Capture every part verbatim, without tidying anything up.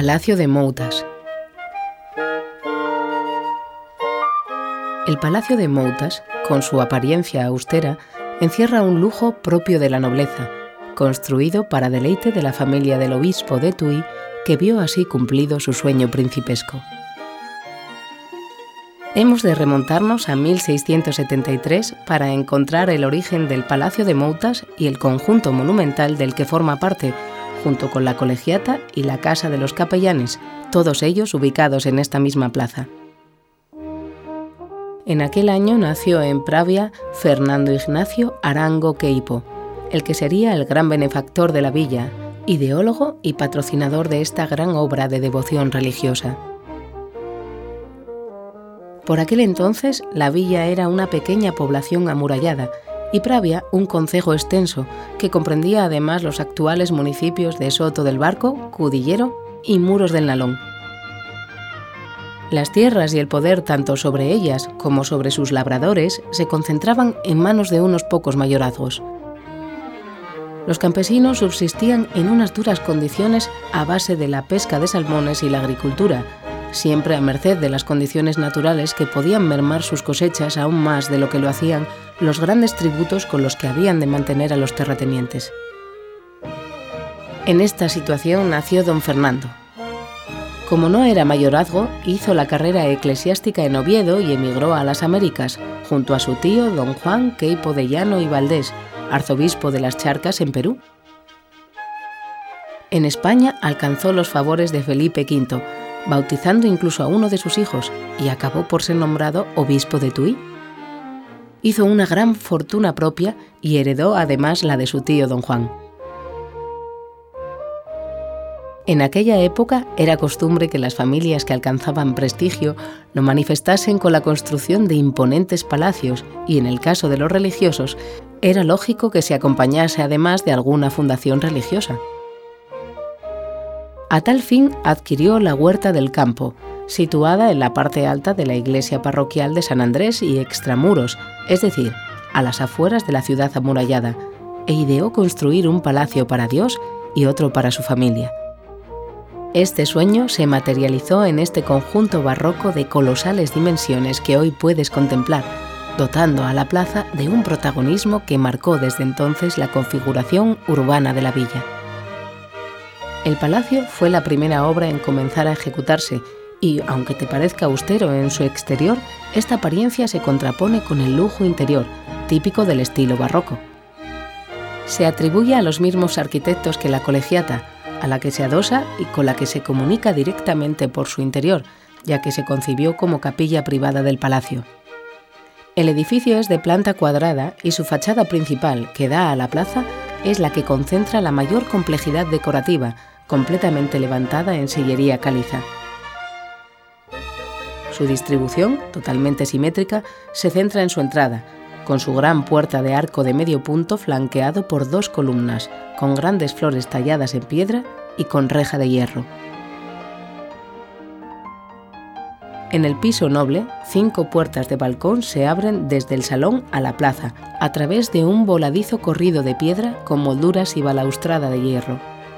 Palacio de Moutas. El Palacio de Moutas, con su apariencia austera, encierra un lujo propio de la nobleza, construido para deleite de la familia del obispo de Tuy, que vio así cumplido su sueño principesco. Hemos de remontarnos a mil seiscientos setenta y tres para encontrar el origen del Palacio de Moutas y el conjunto monumental del que forma parte, junto con la Colegiata y la Casa de los Capellanes, todos ellos ubicados en esta misma plaza. En aquel año nació en Pravia Fernando Ignacio Arango Queipo, el que sería el gran benefactor de la villa, ideólogo y patrocinador de esta gran obra de devoción religiosa. Por aquel entonces, la villa era una pequeña población amurallada y Pravia un concejo extenso que comprendía además los actuales municipios de Soto del Barco, Cudillero y Muros del Nalón. Las tierras y el poder tanto sobre ellas como sobre sus labradores se concentraban en manos de unos pocos mayorazgos. Los campesinos subsistían en unas duras condiciones a base de la pesca de salmones y la agricultura, siempre a merced de las condiciones naturales que podían mermar sus cosechas aún más de lo que lo hacían los grandes tributos con los que habían de mantener a los terratenientes. En esta situación nació don Fernando. Como no era mayorazgo, hizo la carrera eclesiástica en Oviedo y emigró a las Américas, junto a su tío don Juan Queipo de Llano y Valdés, arzobispo de las Charcas en Perú. En España alcanzó los favores de Felipe quinto, bautizando incluso a uno de sus hijos, y acabó por ser nombrado obispo de Tuy. Hizo una gran fortuna propia y heredó además la de su tío don Juan. En aquella época era costumbre que las familias que alcanzaban prestigio lo manifestasen con la construcción de imponentes palacios y, en el caso de los religiosos, era lógico que se acompañase además de alguna fundación religiosa. A tal fin adquirió la Huerta del Campo, situada en la parte alta de la iglesia parroquial de San Andrés y extramuros, es decir, a las afueras de la ciudad amurallada, e ideó construir un palacio para Dios y otro para su familia. Este sueño se materializó en este conjunto barroco de colosales dimensiones que hoy puedes contemplar, dotando a la plaza de un protagonismo que marcó desde entonces la configuración urbana de la villa. El palacio fue la primera obra en comenzar a ejecutarse y, aunque te parezca austero en su exterior, esta apariencia se contrapone con el lujo interior, típico del estilo barroco. Se atribuye a los mismos arquitectos que la Colegiata, a la que se adosa y con la que se comunica directamente por su interior, ya que se concibió como capilla privada del palacio. El edificio es de planta cuadrada y su fachada principal, que da a la plaza, es la que concentra la mayor complejidad decorativa, completamente levantada en sillería caliza. Su distribución, totalmente simétrica, se centra en su entrada, con su gran puerta de arco de medio punto flanqueado por dos columnas, con grandes flores talladas en piedra y con reja de hierro. En el piso noble, cinco puertas de balcón se abren desde el salón a la plaza, a través de un voladizo corrido de piedra con molduras y balaustrada de hierro.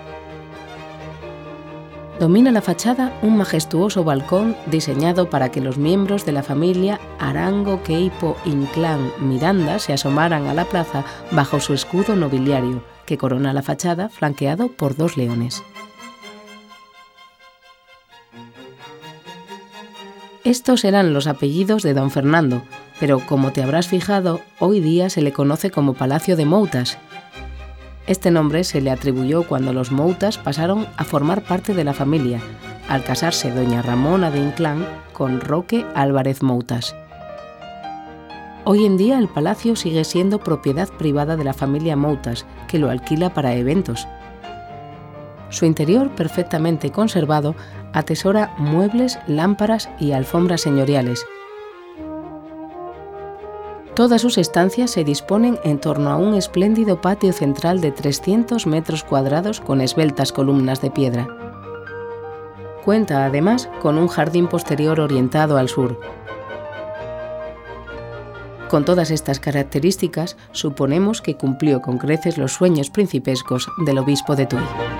Domina la fachada un majestuoso balcón diseñado para que los miembros de la familia Arango Queipo Inclán Miranda se asomaran a la plaza bajo su escudo nobiliario, que corona la fachada flanqueado por dos leones. Estos eran los apellidos de don Fernando, pero como te habrás fijado, hoy día se le conoce como Palacio de Moutas. Este nombre se le atribuyó cuando los Moutas pasaron a formar parte de la familia, al casarse doña Ramona de Inclán con Roque Álvarez Moutas. Hoy en día el palacio sigue siendo propiedad privada de la familia Moutas, que lo alquila para eventos. Su interior, perfectamente conservado, atesora muebles, lámparas y alfombras señoriales. Todas sus estancias se disponen en torno a un espléndido patio central de trescientos metros cuadrados con esbeltas columnas de piedra. Cuenta además con un jardín posterior orientado al sur. Con todas estas características, suponemos que cumplió con creces los sueños principescos del obispo de Tuy.